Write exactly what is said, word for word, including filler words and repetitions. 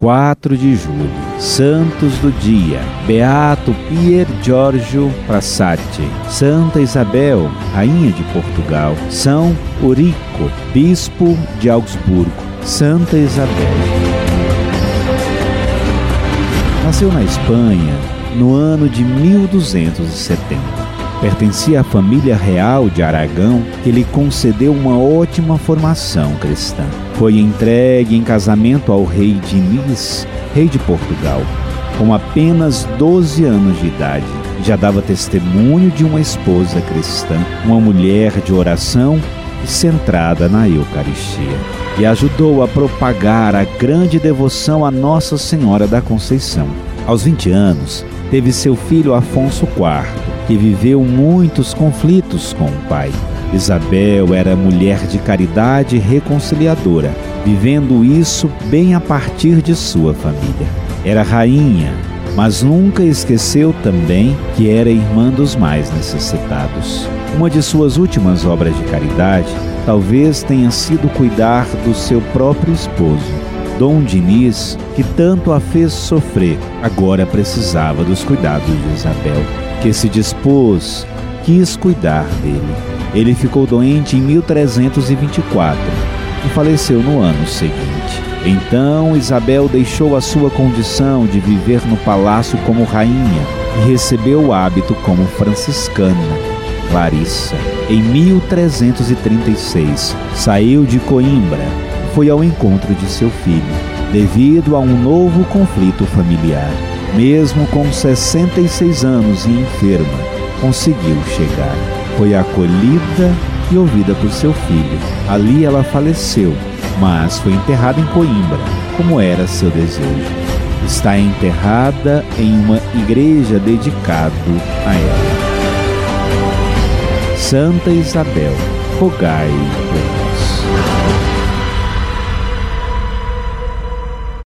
quatro de julho, santos do dia: Beato Pier Giorgio Frassati, Santa Isabel, rainha de Portugal, São Eurico, bispo de Augsburgo. Santa Isabel nasceu na Espanha no ano de mil duzentos e setenta. Pertencia à família real de Aragão, que lhe concedeu uma ótima formação cristã. Foi entregue em casamento ao rei Diniz, rei de Portugal, com apenas doze anos de idade. Já dava testemunho de uma esposa cristã, uma mulher de oração e centrada na Eucaristia, e ajudou a propagar a grande devoção a Nossa Senhora da Conceição. Aos vinte anos, teve seu filho Afonso quarto, que viveu muitos conflitos com o pai. Isabel era mulher de caridade e reconciliadora, vivendo isso bem a partir de sua família. Era rainha, mas nunca esqueceu também que era irmã dos mais necessitados. Uma de suas últimas obras de caridade talvez tenha sido cuidar do seu próprio esposo, Dom Diniz, que tanto a fez sofrer. Agora precisava dos cuidados de Isabel, que se dispôs, quis cuidar dele. Ele ficou doente em mil trezentos e vinte e quatro e faleceu no ano seguinte. Então Isabel deixou a sua condição de viver no palácio como rainha e recebeu o hábito como franciscana. Clarissa, em mil trezentos e trinta e seis, saiu de Coimbra e foi ao encontro de seu filho, devido a um novo conflito familiar. Mesmo com sessenta e seis anos e enferma, conseguiu chegar. Foi acolhida e ouvida por seu filho. Ali ela faleceu, mas foi enterrada em Coimbra, como era seu desejo. Está enterrada em uma igreja dedicada a ela. Santa Isabel, rogai por nós.